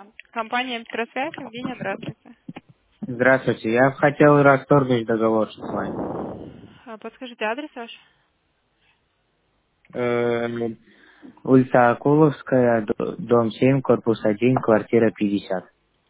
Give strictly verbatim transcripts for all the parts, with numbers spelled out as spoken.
Компания «Электросвязь», Евгения, здравствуйте. Здравствуйте, я хотел расторгнуть договор с вами. А, Подскажите адрес ваш? Э, улица Акуловская, д- дом семь, корпус один, квартира пятьдесят.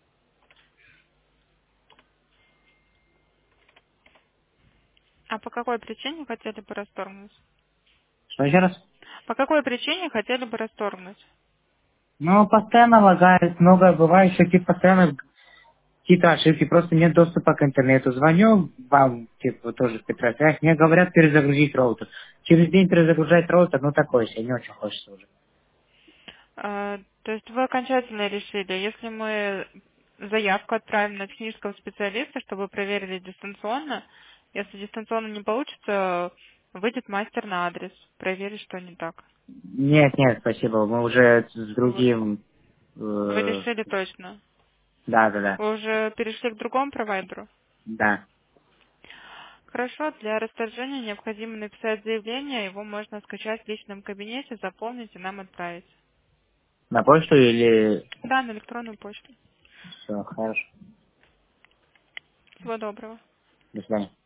А по какой причине хотели бы расторгнуть? Что еще раз? По какой причине хотели бы расторгнуть? Ну, постоянно лагает, много бывает, что типа постоянно какие-то ошибки, просто нет доступа к интернету. Звоню вам, типа, тоже в Петросвязь, мне говорят перезагрузить роутер. Через день перезагружать роутер, ну такое себе, не очень хочется уже. А, То есть вы окончательно решили, если мы заявку отправим на технического специалиста, чтобы проверили дистанционно, если дистанционно не получится, выйдет мастер на адрес, проверить, что не так. Нет, нет, спасибо, мы уже с Вы, другим... вы э, решили точно. да, да, да, Вы уже перешли к другому провайдеру? да. Хорошо, для расторжения необходимо написать заявление, его можно скачать в личном кабинете, заполнить и нам отправить. На почту или... Да, на электронную почту. Все, хорошо. Всего доброго. До свидания.